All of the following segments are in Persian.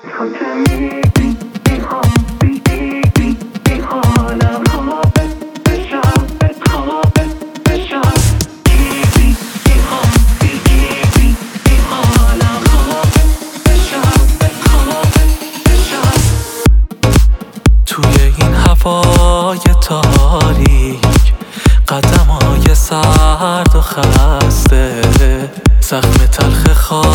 تو که میبینی حالم خوابه بشم خوابه بشم میبینی حالم خوابه بشم خوابه بشم توی این هوای تاریک قدم‌های سرد و خسته زخم تلخ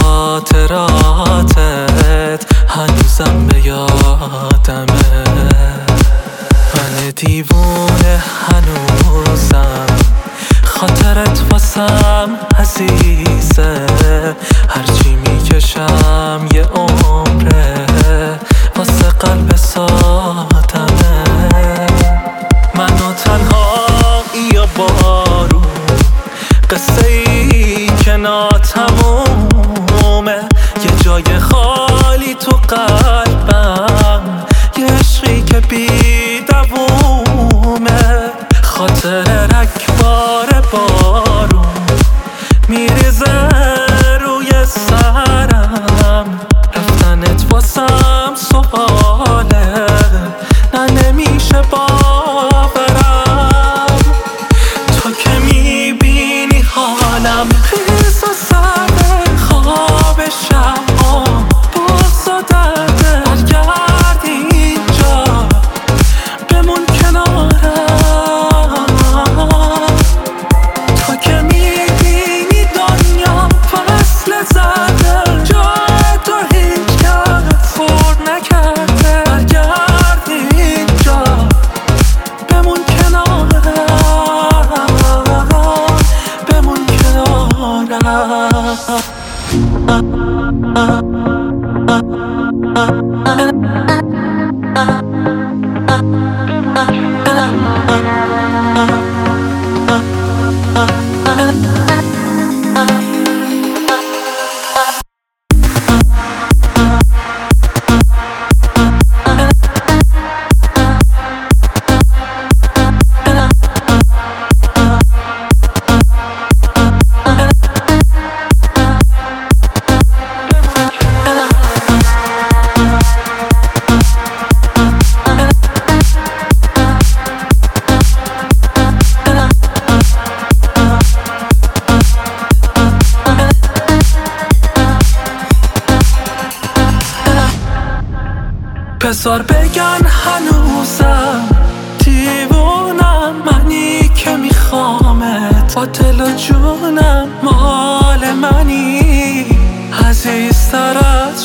خاطراتت هنوزم به یادمه من دیوونه هنوزم خاطرت واسم عزیزه هرچی میکشم یه عمره واسه قلب سادمه منو تنهایی یا بارون قصه ای که ناتمومه یه جای خالی تو قلبم یه عشقی که بی دوومه خاطر رگبار بارون میریزه روی سرم رفتنت واسم سواله نه نمیشه باورم تو که میبینی حالم خیز و سرد خواب شب باز و درده برگرد اینجا بمون کنارم تو که میبینی دنیا فصل زده جای تو هیچ کس خورد نکرده برگرد اینجا بمون کنارم بمون بذار بگن هنوزم دیوونم منی که میخوامت با دل و جونم مال منی عزیزتر از